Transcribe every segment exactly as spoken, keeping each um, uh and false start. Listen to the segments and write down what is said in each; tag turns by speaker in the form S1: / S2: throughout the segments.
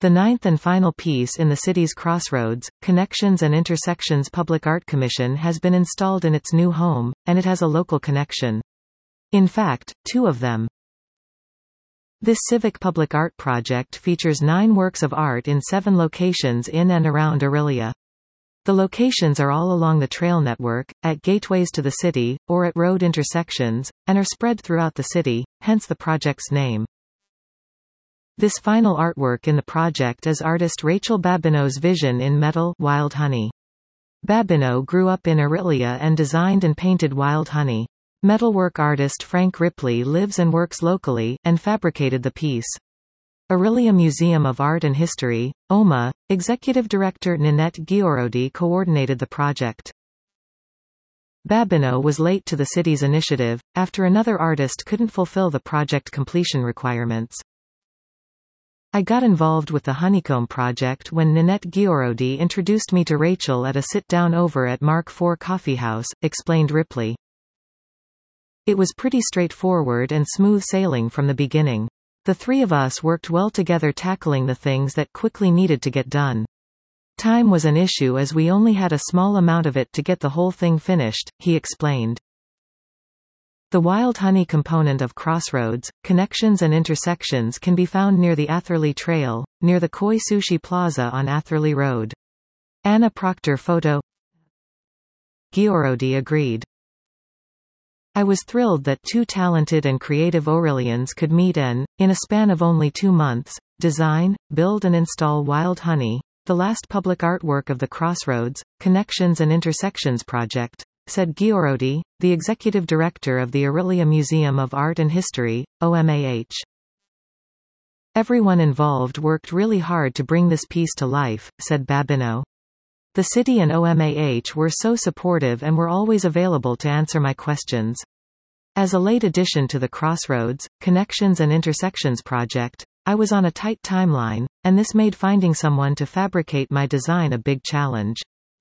S1: The ninth and final piece in the city's Crossroads, Connections and Intersections Public Art Commission has been installed in its new home, and it has a local connection. In fact, two of them. This civic public art project features nine works of art in seven locations in and around Orillia. The locations are all along the trail network, at gateways to the city, or at road intersections, and are spread throughout the city, hence the project's name. This final artwork in the project is artist Rachel Babineau's vision in metal Wild Honey. Babineau grew up in Orillia and designed and painted Wild Honey. Metalwork artist Frank Ripley lives and works locally, and fabricated the piece. Orillia Museum of Art and History, O M A, Executive Director Ninette Giorodi coordinated the project. Babineau was late to the city's initiative, after another artist couldn't fulfill the project completion requirements. I got involved with the Honeycomb project when Ninette Giorodi introduced me to Rachel at a sit-down over at Mark four Coffee House, explained Ripley. It was pretty straightforward and smooth sailing from the beginning. The three of us worked well together tackling the things that quickly needed to get done. Time was an issue as we only had a small amount of it to get the whole thing finished, he explained. The Wild Honey component of Crossroads, Connections and Intersections can be found near the Atherley Trail, near the Koi Sushi Plaza on Atherley Road. Anna Proctor photo. Giorodi agreed. I was thrilled that two talented and creative Orillians could meet and, in a span of only two months, design, build and install Wild Honey, the last public artwork of the Crossroads, Connections and Intersections project, said Giorodi, the executive director of the Orillia Museum of Art and History, O M A H. Everyone involved worked really hard to bring this piece to life, said Babineau. The city and O M A H were so supportive and were always available to answer my questions. As a late addition to the Crossroads, Connections and Intersections project, I was on a tight timeline, and this made finding someone to fabricate my design a big challenge.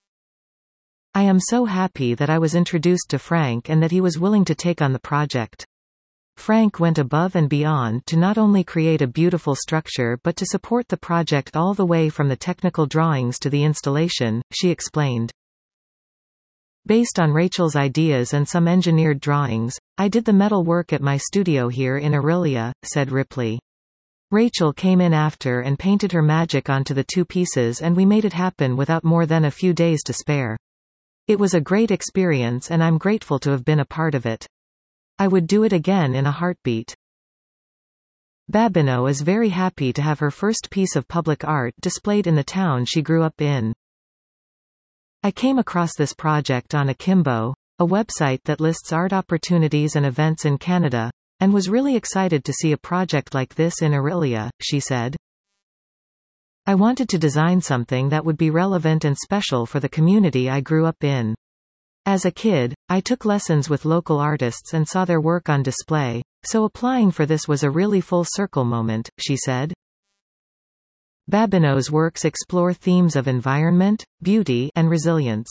S1: I am so happy that I was introduced to Frank and that he was willing to take on the project. Frank went above and beyond to not only create a beautiful structure but to support the project all the way from the technical drawings to the installation, she explained. Based on Rachel's ideas and some engineered drawings, I did the metal work at my studio here in Orillia, said Ripley. Rachel came in after and painted her magic onto the two pieces and we made it happen without more than a few days to spare. It was a great experience and I'm grateful to have been a part of it. I would do it again in a heartbeat. Babineau is very happy to have her first piece of public art displayed in the town she grew up in. I came across this project on Akimbo, a website that lists art opportunities and events in Canada, and was really excited to see a project like this in Orillia, she said. I wanted to design something that would be relevant and special for the community I grew up in. As a kid, I took lessons with local artists and saw their work on display, so applying for this was a really full-circle moment, she said. Babineau's works explore themes of environment, beauty, and resilience.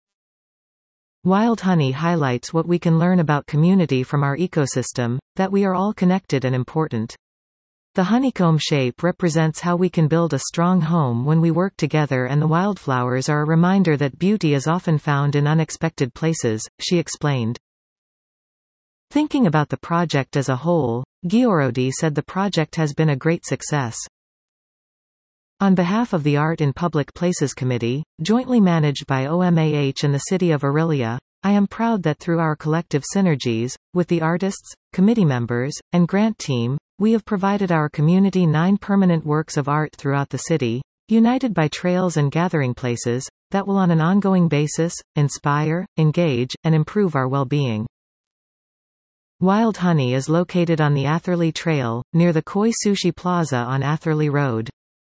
S1: Wild Honey highlights what we can learn about community from our ecosystem, that we are all connected and important. The honeycomb shape represents how we can build a strong home when we work together, and the wildflowers are a reminder that beauty is often found in unexpected places, she explained. Thinking about the project as a whole, Giorodi said the project has been a great success. On behalf of the Art in Public Places Committee, jointly managed by O M A H and the City of Orillia, I am proud that through our collective synergies, with the artists, committee members, and grant team, we have provided our community nine permanent works of art throughout the city, united by trails and gathering places, that will on an ongoing basis, inspire, engage, and improve our well-being. Wild Honey is located on the Atherley Trail, near the Koi Sushi Plaza on Atherley Road.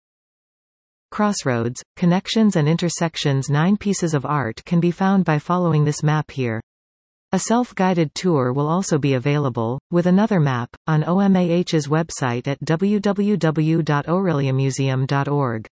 S1: Crossroads, Connections and Intersections. Nine pieces of art can be found by following this map here. A self-guided tour will also be available, with another map, on O M A H's website at w w w dot orilliamuseum dot org.